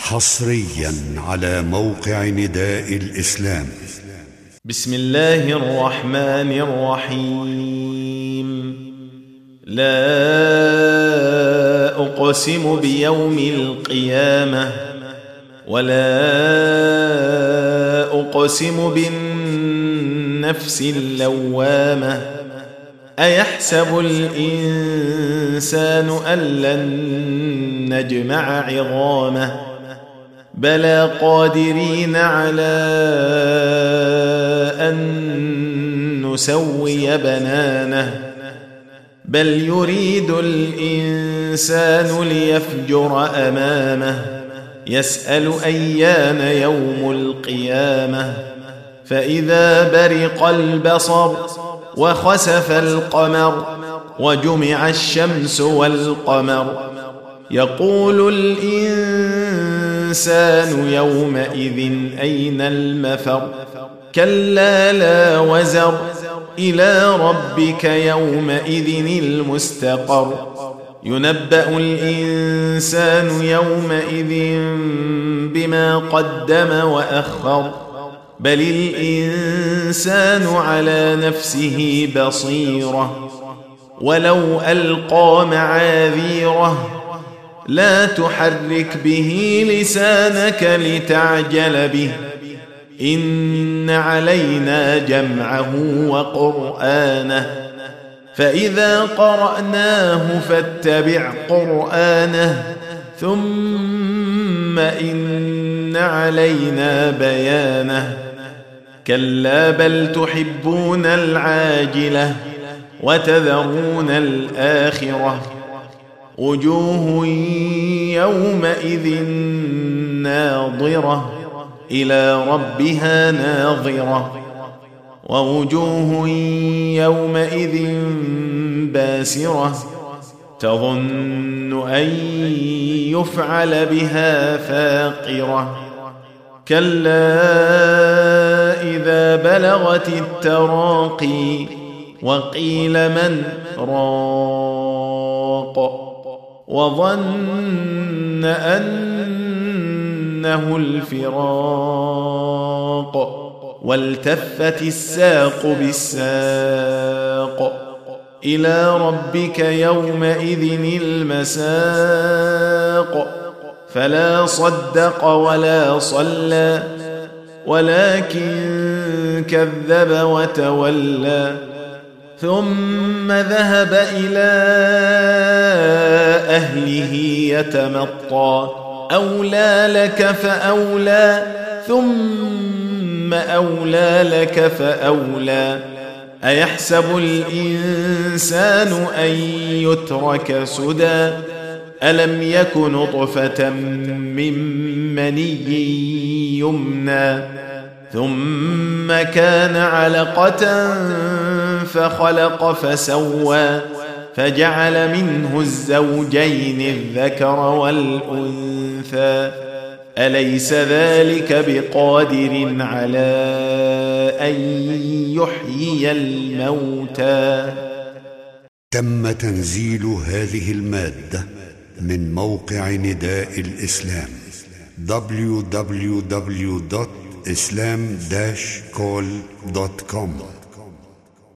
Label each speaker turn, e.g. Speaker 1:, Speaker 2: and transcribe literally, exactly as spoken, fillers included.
Speaker 1: حصريا على موقع نداء الإسلام.
Speaker 2: بسم الله الرحمن الرحيم. لا أقسم بيوم القيامة ولا أقسم بالنفس اللوامة. أيحسب الإنسان أن لن نجمع عظامه بلى قادرين على أن نسوي بنانه بل يريد الإنسان ليفجر أمامه يسأل أيان يوم القيامة. فإذا برق البصر وخسف القمر وجمع الشمس والقمر يقول الإنسان يومئذ أين المفر. كلا لا وزر إلى ربك يومئذ المستقر. ينبأ الإنسان يومئذ بما قدم وأخر بل الإنسان على نفسه بصيرة ولو ألقى معاذيره لا تحرك به لسانك لتعجل به إن علينا جمعه وقرآنه فإذا قرأناه فاتبع قرآنه ثم إن علينا بيانه. كلا بل تحبون العاجلة وتذرون الآخرة وجوه يومئذ ناظرة إلى ربها ناظرة ووجوه يومئذ باسرة تظن أن يفعل بها فاقرة. كلا إذا بلغت التراقي وقيل من راق وظن أنه الفراق والتفت الساق بالساق إلى ربك يومئذ المساق. فلا صدق ولا صلى ولكن كذب وتولى ثم ذهب إلى أهله يتمطى. أولى لك فأولى ثم أولى لك فأولى. أيحسب الإنسان أن يترك سدى ألم يك نطفة من مني يمنى ثم كان علقة فخلق فسوى فجعل منه الزوجين الذكر والأنثى أليس ذلك بقادر على أن يحيي الموتى.
Speaker 1: تم تنزيل هذه المادة من موقع نداء الإسلام دبليو دبليو دبليو دوت إسلام داش كول دوت كوم.